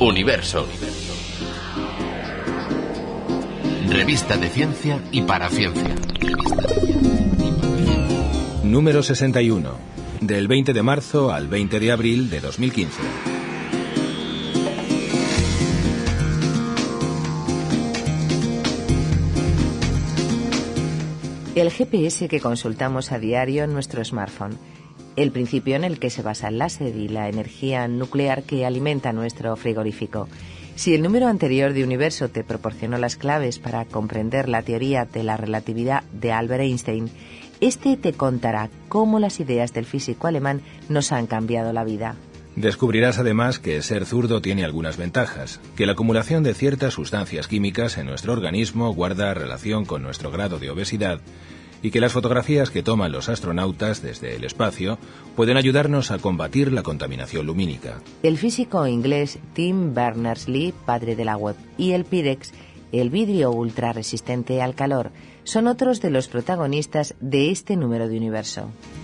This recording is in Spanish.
Universo. Revista de ciencia y para ciencia. Número 61. Del 20 de marzo al 20 de abril de 2015. El GPS que consultamos a diario en nuestro smartphone. El principio en el que se basa el láser y la energía nuclear que alimenta nuestro frigorífico. Si el número anterior de Universo te proporcionó las claves para comprender la teoría de la relatividad de Albert Einstein, este te contará cómo las ideas del físico alemán nos han cambiado la vida. Descubrirás además que ser zurdo tiene algunas ventajas, que la acumulación de ciertas sustancias químicas en nuestro organismo guarda relación con nuestro grado de obesidad y que las fotografías que toman los astronautas desde el espacio pueden ayudarnos a combatir la contaminación lumínica. El físico inglés Tim Berners-Lee, padre de la web, y el Pyrex, el vidrio ultra resistente al calor, son otros de los protagonistas de este número de Universo.